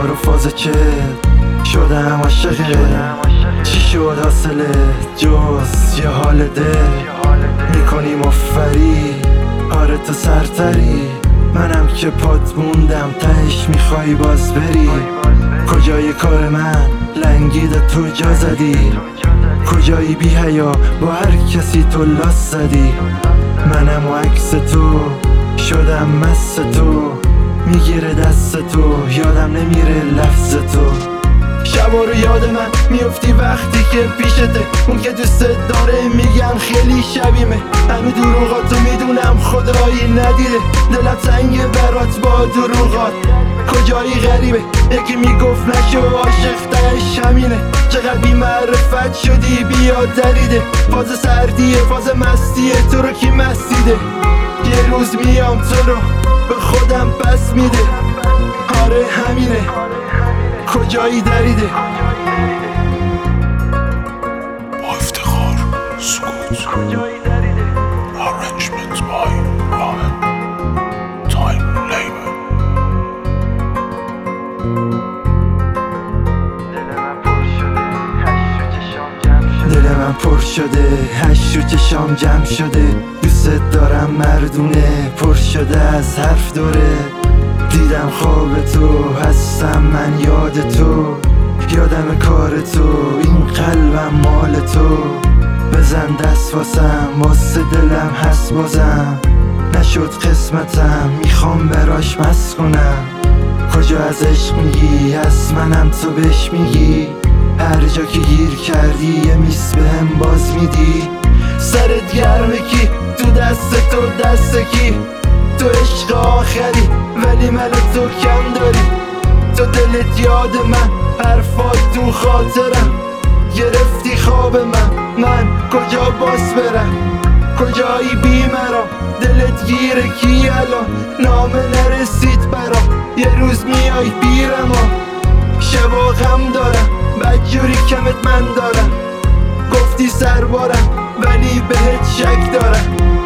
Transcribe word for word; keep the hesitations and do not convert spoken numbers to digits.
رو فاز که شدم عاشقه. چی شد حاصله جز یه حال دل میکنیم افری؟ آره تو سرتری، منم که پات موندم تهش میخوای باز بری. کجای کار من لنگید تو جا زدی؟ کجایی بی حیا با هر کسی تو لاس زدی؟ منم و عکس تو شدم مست تو، میگیره دست تو یادم نمیره لفظ تو. شبا رو یاد من میفتی وقتی که پیشته، اون که دوست داره میگم خیلی شبیمه. همه دروغاتو میدونم خدایی ندیده، دلم تنگه برات با دروغات. کجایی غریبه یکی میگفت نشو عاشق تهش همینه. چقدر بی معرفت شدی بیا دریده، فاز سردیه فاز مستیه تو رو کی مستیده؟ یه روز میام تو رو به خودم پس میده. آره همینه کجایی دریده؟ با افتخار سکوت کجایی دریده؟ Arrangement by Ramen Time Labor. دل من پر شده هش و چشام جمع شده. دوست دارم مردونه پر شده از حرف دوره. دیدم خواب تو هستم من یاد تو، یادم کار تو این قلبم مال تو. بزن دست واسم واسه دلم هست بازم، نشد قسمتم میخوام براش مست کنم. کجا از عشق میگی از منم تو بهش میگی؟ هر جا که گیر کردی یه میس بهم باز میدی. سرت گرمه کی تو دست تو دست کی؟ تو عشق آخری ولی من تو کم داری. تو دلت یاد من حرفات تو خاطرم، گرفتی خواب من من کجا باز برم؟ کجایی بی مرا دلت گیره کی الان؟ نامه نرسید برا یه روز میای بیرم ها. شبا غم دارم بدجوری کمت من دارم، گفتی سربارم ولی بهت شک دارم.